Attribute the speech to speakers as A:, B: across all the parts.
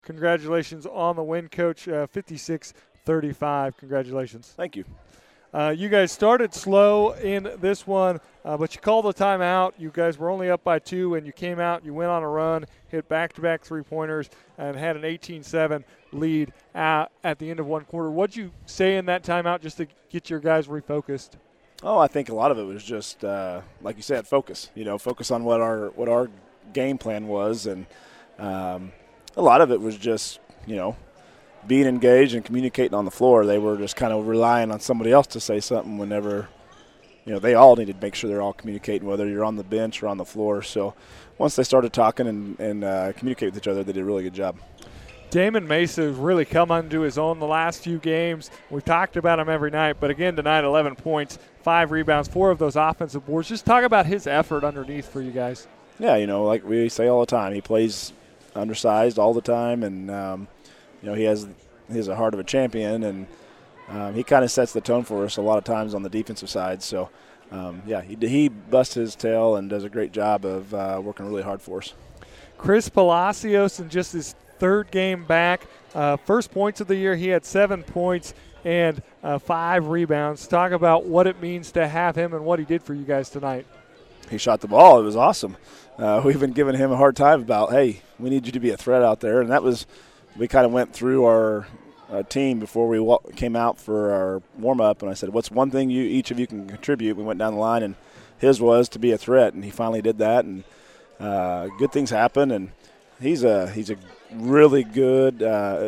A: Congratulations on the win, Coach. 56-35. Congratulations.
B: Thank you.
A: You guys started slow in this one, but you called the timeout. You guys were only up by 2, and you came out, you went on a run, hit back-to-back three-pointers, and had an 18-7 lead at the end of one quarter. What'd you say in that timeout just to get your guys refocused?
B: Oh, I think a lot of it was just, like you said, focus. Focus on what our game plan was, and a lot of it was just, being engaged and communicating on the floor. They were just kind of relying on somebody else to say something whenever, they all needed to make sure they're all communicating, whether you're on the bench or on the floor. So once they started talking and communicate with each other, they did a really good job.
A: Damon Mesa has really come into his own the last few games. We've talked about him every night, but again tonight, 11 points, 5 rebounds, 4 of those offensive boards. Just talk about his effort underneath for you guys.
B: Yeah, like we say all the time, he plays undersized all the time, and he has a heart of a champion, and he kind of sets the tone for us a lot of times on the defensive side. So, he busts his tail and does a great job of working really hard for us.
A: Chris Palacios in just his 3rd game back. First points of the year, he had 7 points and 5 rebounds. Talk about what it means to have him and what he did for you guys tonight.
B: He shot the ball. It was awesome. We've been giving him a hard time about, hey, we need you to be a threat out there, and that was – we kind of went through our team before we came out for our warm-up, and I said, what's one thing each of you can contribute? We went down the line, and his was to be a threat, and he finally did that, and good things happen, and he's a really good,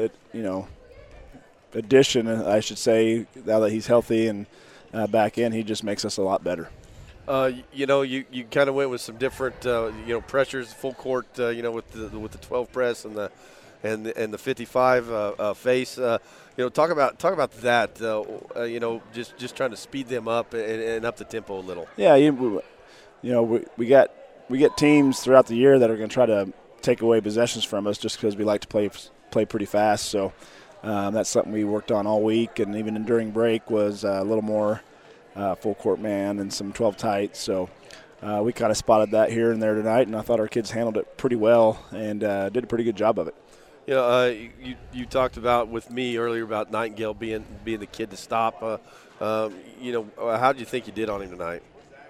B: addition, I should say, now that he's healthy and back in. He just makes us a lot better.
C: You kind of went with some different, pressures, full court, with the 12 press and the 55 face. Talk about that. Just trying to speed them up and up the tempo a little.
B: Yeah, we get teams throughout the year that are going to try to take away possessions from us just because we like to play pretty fast. So that's something we worked on all week, and even during break was a little more full court man and some 12 tight. So we kind of spotted that here and there tonight, and I thought our kids handled it pretty well and did a pretty good job of it.
C: You talked about with me earlier about Nightingale being the kid to stop. How did you think you did on him tonight?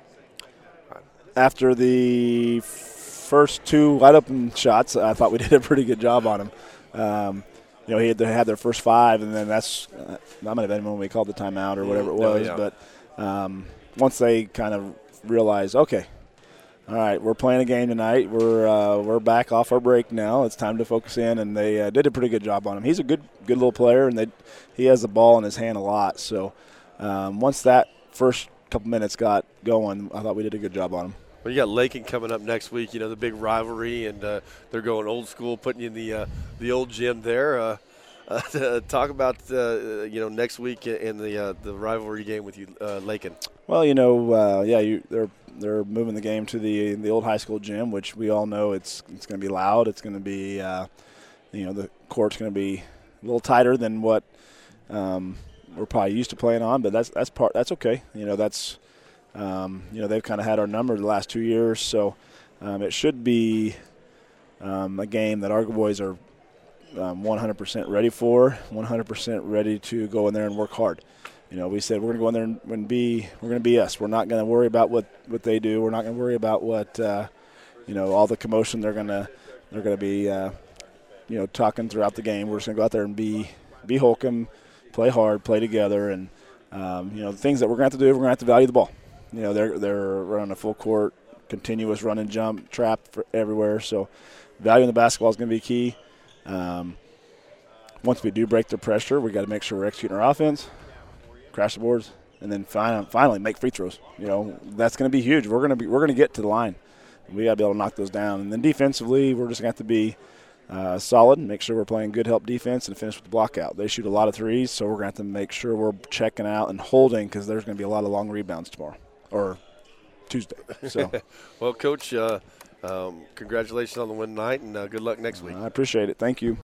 B: After the first 2 wide-open shots, I thought we did a pretty good job on him. They had their first 5, and then that might have been when we called the timeout or whatever it was. Yeah. But once they kind of realized, okay, all right, we're playing a game tonight. We're back off our break now. It's time to focus in, and they did a pretty good job on him. He's a good little player, and he has the ball in his hand a lot. So once that first couple minutes got going, I thought we did a good job on him.
C: Well, you got Lakin coming up next week. The big rivalry, and they're going old school, putting you in the old gym there. Talk about next week in the rivalry game with you, Lakin.
B: Well, they're moving the game to the old high school gym, which we all know it's going to be loud. It's going to be the court's going to be a little tighter than what we're probably used to playing on, but that's okay. They've kind of had our number the last 2 years, so it should be a game that our boys are 100% ready for, 100% ready to go in there and work hard. We said we're going to go in there and we're going to be us. We're not going to worry about what they do. We're not going to worry about what all the commotion they're going to be talking throughout the game. We're just going to go out there and be Holcomb, play hard, play together, and the things that we're going to have to do. We're going to have to value the ball. They're running a full court, continuous run and jump, trap everywhere. So valuing the basketball is going to be key. Once we do break the pressure, we got to make sure we're executing our offense, crash the boards, and then finally make free throws. That's going to be huge. We're going to get to the line. We got to be able to knock those down. And then defensively, we're just going to have to be solid and make sure we're playing good help defense and finish with the block out. They shoot a lot of threes, so we're going to have to make sure we're checking out and holding because there's going to be a lot of long rebounds tomorrow or Tuesday. So,
C: well, Coach, congratulations on the win tonight, and good luck next week.
B: I appreciate it. Thank you.